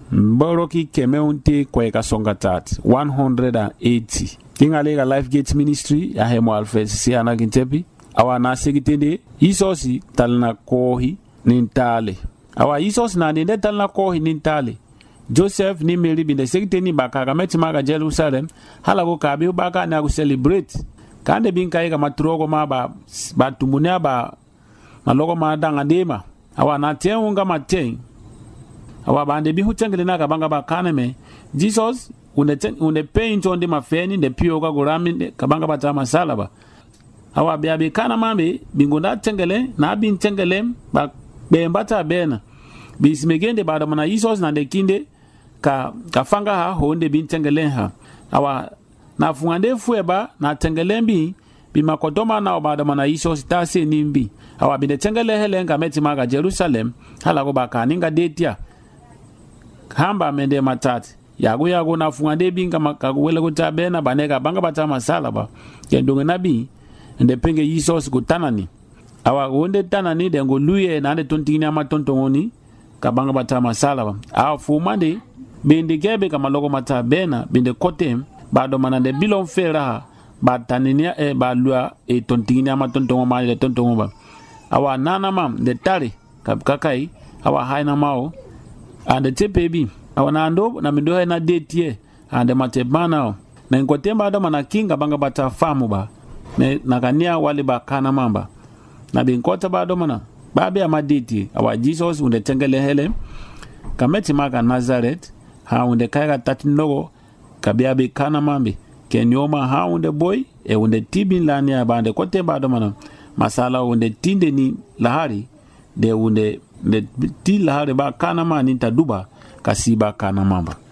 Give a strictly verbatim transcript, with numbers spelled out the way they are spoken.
Mboroki keme unte kwa ka songa tat one hundred eighty. Kinga lega Life Gates Ministry ya hemo alfes si ana kintepi. Awa na segitende isosi talna kohi nintale. Awa isosi na ninde talna kohi nintale. Joseph ni Mary binde segiteni baka kameti maga Jerusalem hala ko kabi baka na ku celebrate. Kande bin kai ga matrogo ma ba ba tumunya ba malogo ma danga dema. Awa na tenga mateng. Awa bande bi hutengele na kabanga ba kaneme Jesus une une paint on de mafeni de pio ga gurami kabanga bata masala ba. Awa bia be kana mambe bingunda tengele na bin tengele ba be mbata bena bismegende ba da mana Jesus na de kinde ka kafanga ha honde bin tengele ha. Awa na fungande fueba na tengele bi bi makotoma na ba da mana Jesus ta se nimbi. Awa bi de tengele helenga meti maga Jerusalem hala go ba kaninga detia hamba mende matati yago yago na fungande binga makagwele kutabena baneka banga bata masala ba kendonge nabi ende penge Jesus kutanani awa wonde tanani de ngoluye na de tontini amatontongoni kabanga bata masala ba a fumande bende gebe kama logo mata bena bende kotem bado manande bilon fera bataninia e balua e tontini amatontongo ma de tontongo ba awa nana mam de tari kakai awa haina mao ande tepebi awana ando na mindo na detie ande matebana na ngotemba ado mana kinga banga bata famu ba ne nakania wale bakana mamba na binkota bado mana babe amaditi awa Jesus unde tengele hele kameti maka Nazareth ha unde kaiga tatinogo kabia be kana mambe kenyoma ha unde boy e unde tibin lani abande kote bado mana masala unde tinde ni lahari de unde de ti lahari ba kana mani taduba kasiba kana mamba.